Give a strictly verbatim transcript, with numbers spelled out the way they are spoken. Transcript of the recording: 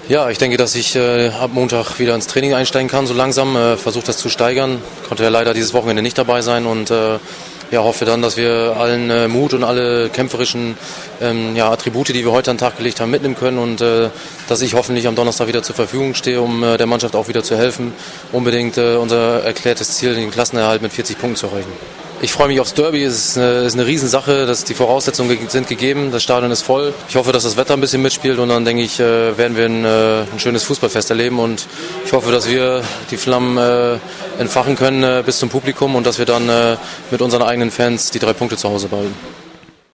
Ja, ich denke, dass ich äh, ab Montag wieder ins Training einsteigen kann, so langsam. Äh, versuche das zu steigern. Konnte ja leider dieses Wochenende nicht dabei sein und äh, ja, hoffe dann, dass wir allen äh, Mut und alle kämpferischen ähm, ja, Attribute, die wir heute an den Tag gelegt haben, mitnehmen können und äh, dass ich hoffentlich am Donnerstag wieder zur Verfügung stehe, um äh, der Mannschaft auch wieder zu helfen, unbedingt äh, unser erklärtes Ziel, den Klassenerhalt mit vierzig Punkten zu erreichen. Ich freue mich aufs Derby, es ist eine, ist eine Riesensache, dass die Voraussetzungen sind gegeben, das Stadion ist voll. Ich hoffe, dass das Wetter ein bisschen mitspielt und dann denke ich, äh, werden wir ein, äh, ein schönes Fußballfest erleben und ich hoffe, dass wir die Flammen äh, entfachen können äh, bis zum Publikum und dass wir dann äh, mit unseren eigenen Fans die drei Punkte zu Hause behalten.